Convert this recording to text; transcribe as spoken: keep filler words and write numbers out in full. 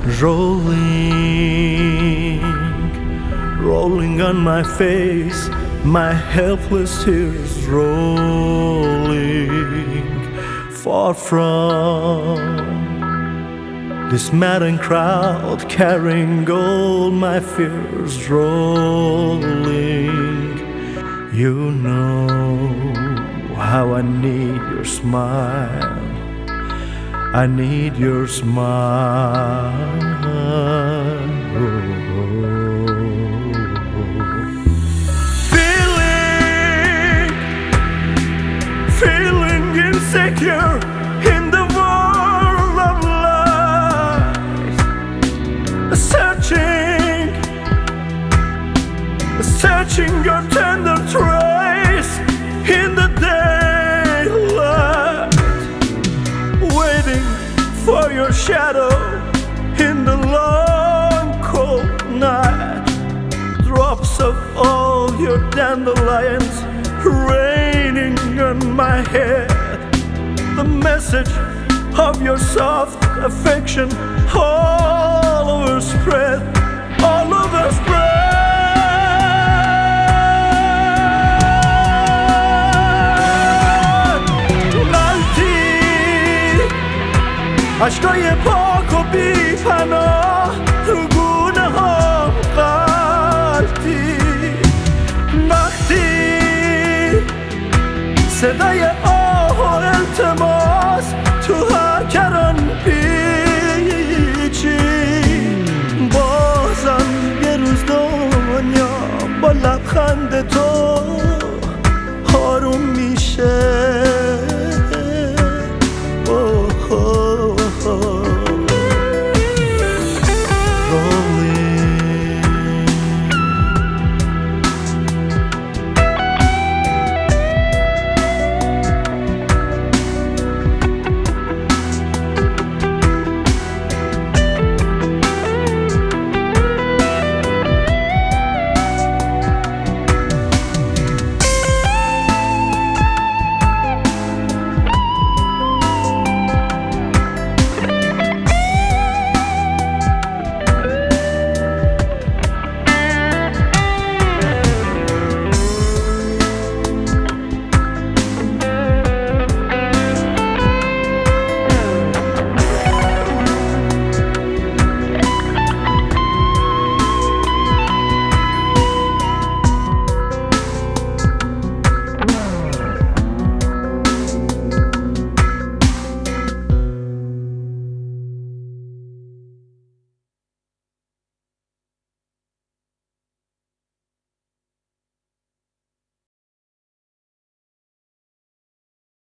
Rolling, rolling on my face, my helpless tears rolling far from this maddened crowd, carrying all my fears rolling. You know how I need your smile, I need your smile. Feeling, feeling insecure in the world of lies. Searching, searching your tender trace in the daylight, waiting for your shadow in the long cold night. Drops of all your dandelions raining on my head. The message of your soft affection all over spread, all over spread. عشقای پاک و بی پناه رو گونه ها غلطی، وقتی صدای آه و التماس